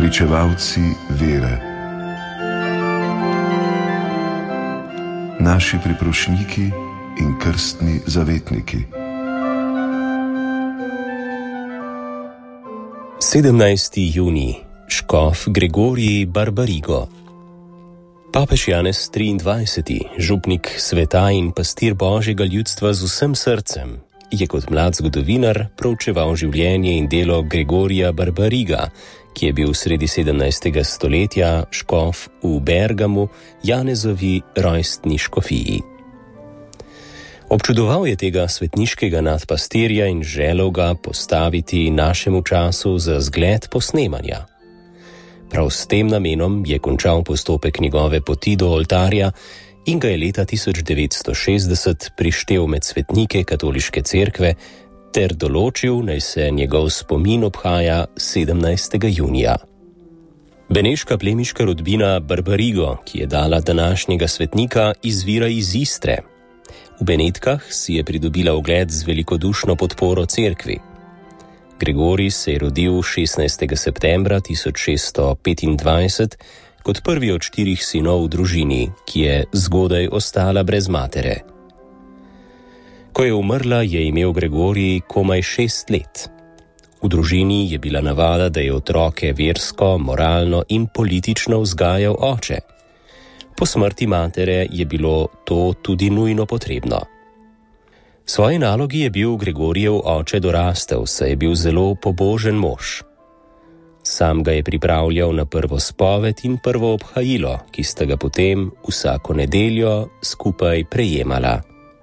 pričevalci vere, naši priprošniki in krstni zavetniki. 17. junij, škof Gregorij Barbarigo. Papež Janez XXIII., župnik sveta in pastir Božjega ljudstva z vsem srcem, je kot mlad zgodovinar proučeval življenje in delo Gregorija Barbariga, ki je bil sredi 17. stoletja škof v Bergamu, Janezovi rojstni škofiji. Občudoval je tega svetniškega nadpastirja in želel ga postaviti našemu času za zgled posnemanja. Prav s tem namenom je končal postopek njegove poti do oltarja in ga je leta 1960 prištel med svetnike katoliške cerkve ter določil, naj se njegov spomin obhaja 17. junija. Beneška plemiška rodbina Barbarigo, ki je dala današnjega svetnika, izvira iz Istre. V Benetkah si je pridobila ugled z velikodušno podporo cerkvi. Gregorij se je rodil 16. septembra 1625 kot prvi od 4 sinov v družini, ki je zgodaj ostala brez matere. Ko je umrla, je imel Gregorij komaj 6 let. V družini je bila navada, da je otroke versko, moralno in politično vzgajal oče. Po smrti matere je bilo to tudi nujno potrebno. Svoji nalogi je bil Gregorijev oče dorastel, saj je bil zelo pobožen mož. Sam ga je pripravljal na prvo spoved in prvo obhajilo, ki sta ga potem vsako nedeljo skupaj prejemala.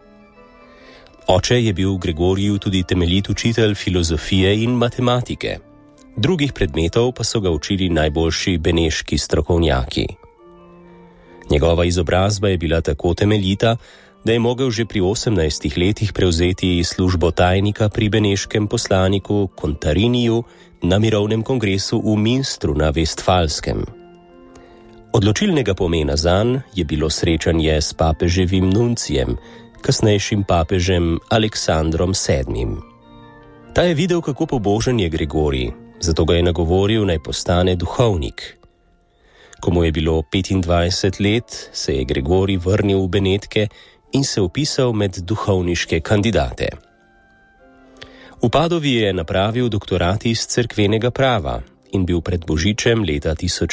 Oče je bil Gregoriju tudi temeljit učitelj filozofije in matematike. Drugih predmetov pa so ga učili najboljši beneški strokovnjaki. Njegova izobrazba je bila tako temeljita, da je mogel že pri 18 letih prevzeti službo tajnika pri beneškem poslaniku Contariniju na mirovnem kongresu v Münstru na Vestfalskem. Odločilnega pomena zanj je bilo srečanje s papeževim nuncijem, kasnejšim papežem Aleksandrom VII. Ta je videl, kako pobožen je Gregorij, zato ga je nagovoril, naj postane duhovnik. Ko mu je bilo 25 let, se je Gregorij vrnil v Benetke in se vpisal med duhovniške kandidate. V Padovi je napravil doktorat iz cerkvenega prava in bil pred Božičem leta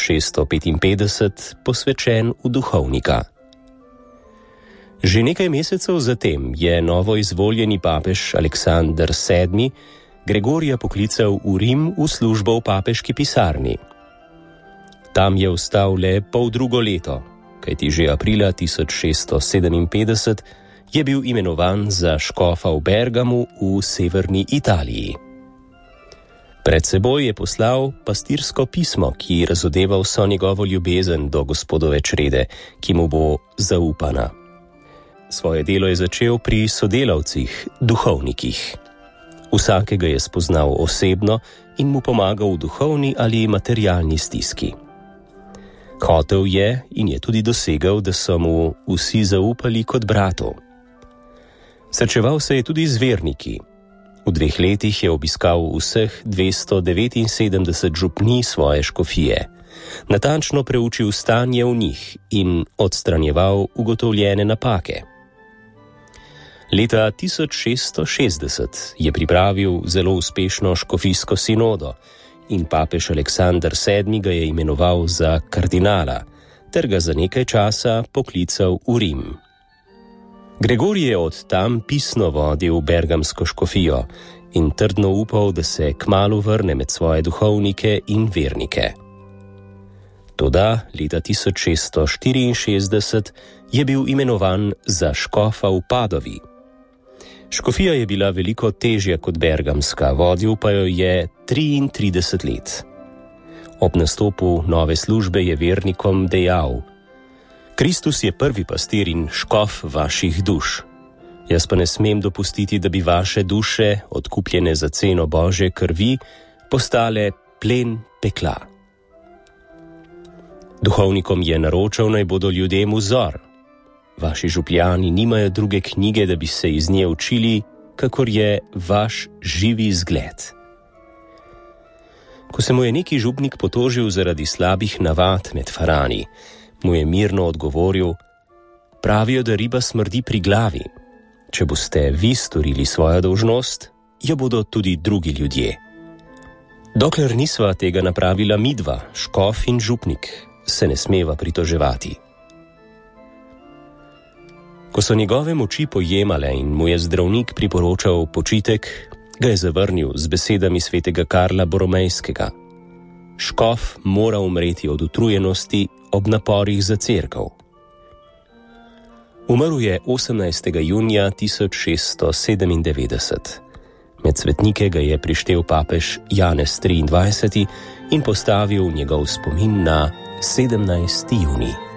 1655 posvečen v duhovnika. Že nekaj mesecev zatem je novo izvoljeni papež Aleksander VII. Gregorija poklical v Rim v službo v papeški pisarni. Tam je ostal le poldrugo leto, kajti že aprila 1657 je bil imenovan za škofa v Bergamu v severni Italiji. Pred seboj je poslal pastirsko pismo, ki razodeva vso njegovo ljubezen do Gospodove črede, ki mu bo zaupana. Svoje delo je začel pri sodelavcih, duhovnikih. Vsakega je spoznal osebno in mu pomagal v duhovni ali materialni stiski. Hotel je in je tudi dosegel, da so mu vsi zaupali kot bratu. Srečeval se je tudi z verniki. V 2 letih je obiskal vseh 279 župnij svoje škofije, natančno preučil stanje v njih in odstranjeval ugotovljene napake. Leta 1660 je pripravil zelo uspešno škofijsko sinodo in papež Aleksander VII. Ga je imenoval za kardinala ter ga za nekaj časa poklical v Rim. Gregorij je od tam pisno vodil bergamsko škofijo in trdno upal, da se kmalu vrne med svoje duhovnike in vernike. Toda leta 1664 je bil imenovan za škofa v Padovi. Škofija je bila veliko težja kot bergamska, vodil pa jo je 33 let. Ob nastopu nove službe je vernikom dejal: Kristus je prvi pastir in škof vaših duš. Jaz pa ne smem dopustiti, da bi vaše duše, odkupljene za ceno Božje krvi, postale plen pekla. Duhovnikom je naročal, naj bodo ljudem vzor. Vaši župljani nimajo druge knjige, da bi se iz nje učili, kakor je vaš živi zgled. Ko se mu je neki župnik potožil zaradi slabih navad med farani, mu je mirno odgovoril: pravijo, da riba smrdi pri glavi. Če boste vi storili svojo dolžnost, jo bodo tudi drugi ljudje. Dokler nisva tega napravila midva, škof in župnik, se ne smeva pritoževati. Ko so njegove moči pojemale in mu je zdravnik priporočal počitek, ga je zavrnil z besedami svetega Karla Boromejskega: škof mora umreti od utrujenosti ob naporih za cerkev. Umrl je 18. junija 1697. Med svetnike ga je prištel papež Janez 23. in postavil njegov spomin na 17. junij.